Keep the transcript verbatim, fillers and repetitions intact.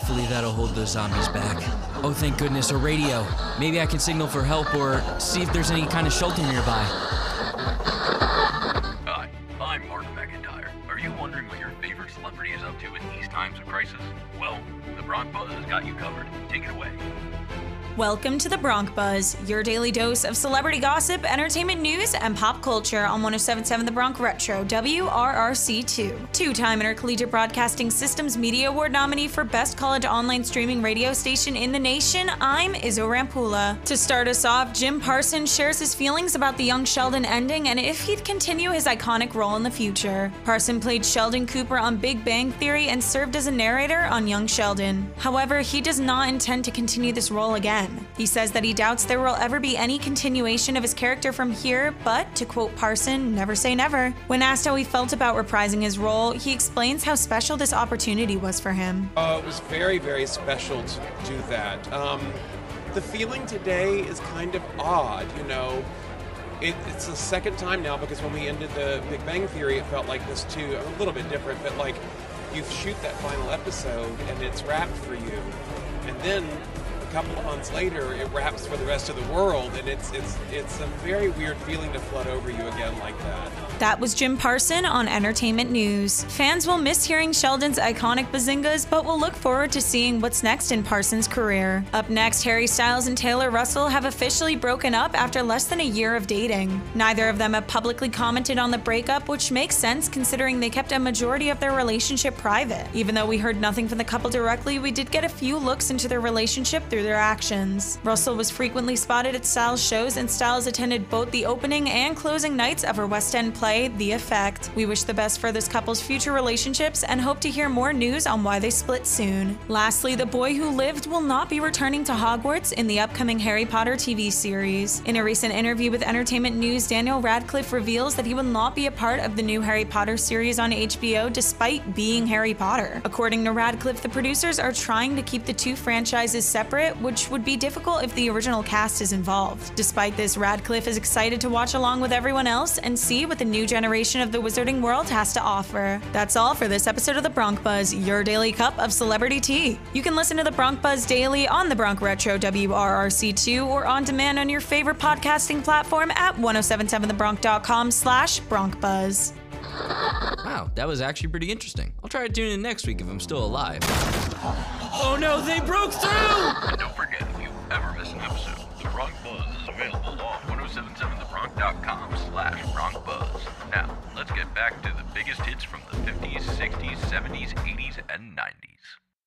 Hopefully that'll hold those zombies back. Oh, thank goodness, a radio. Maybe I can signal for help or see if there's any kind of shelter nearby. Hi, I'm Mark McIntyre. Are you wondering what your favorite celebrity is up to in these times of crisis? Well, the Bronc Buzz has got you covered. Take it away. Welcome to the Bronc Buzz, your daily dose of celebrity gossip, entertainment news, and pop culture on one oh seven point seven The Bronc Retro, W R R C two. Two-time Intercollegiate Broadcasting Systems Media Award nominee for Best College Online Streaming Radio Station in the Nation, I'm Izzo Rampula. To start us off, Jim Parsons shares his feelings about the Young Sheldon ending and if he'd continue his iconic role in the future. Parsons played Sheldon Cooper on Big Bang Theory and served as a narrator on Young Sheldon. However, he does not intend to continue this role again. He says that he doubts there will ever be any continuation of his character from here, but, to quote Parson, never say never. When asked how he felt about reprising his role, he explains how special this opportunity was for him. Uh, it was very, very special to do that. Um, the feeling today is kind of odd, you know. It, it's the second time now, because when we ended the Big Bang Theory, it felt like this too, a little bit different, but like you shoot that final episode and it's wrapped for you. And then a couple of months later, it wraps for the rest of the world, and it's it's it's a very weird feeling to flood over you again like that. That was Jim Parsons on Entertainment News. Fans will miss hearing Sheldon's iconic bazingas, but will look forward to seeing what's next in Parsons' career. Up next, Harry Styles and Taylor Russell have officially broken up after less than a year of dating. Neither of them have publicly commented on the breakup, which makes sense considering they kept a majority of their relationship private. Even though we heard nothing from the couple directly, we did get a few looks into their relationship through their actions. Russell was frequently spotted at Styles' shows, and Styles attended both the opening and closing nights of her West End play, The Effect. We wish the best for this couple's future relationships and hope to hear more news on why they split soon. Lastly, the boy who lived will not be returning to Hogwarts in the upcoming Harry Potter T V series. In a recent interview with Entertainment News, Daniel Radcliffe reveals that he will not be a part of the new Harry Potter series on H B O despite being Harry Potter. According to Radcliffe, the producers are trying to keep the two franchises separate, which would be difficult if the original cast is involved. Despite this, Radcliffe is excited to watch along with everyone else and see what the new generation of the wizarding world has to offer. That's all for this episode of The Bronc Buzz, your daily cup of celebrity tea. You can listen to The Bronc Buzz daily on the Bronc Retro W R R C two or on demand on your favorite podcasting platform at ten seventy-seven the bronc dot com slash Bronc Buzz. Wow, that was actually pretty interesting. I'll try to tune in next week if I'm still alive. Oh no, they broke through! And don't forget, if you ever miss an episode, the Bronc Buzz is available on ten seventy-seven the bronc dot com slash Bronc Buzz. Now, let's get back to the biggest hits from the fifties, sixties, seventies, eighties, and nineties.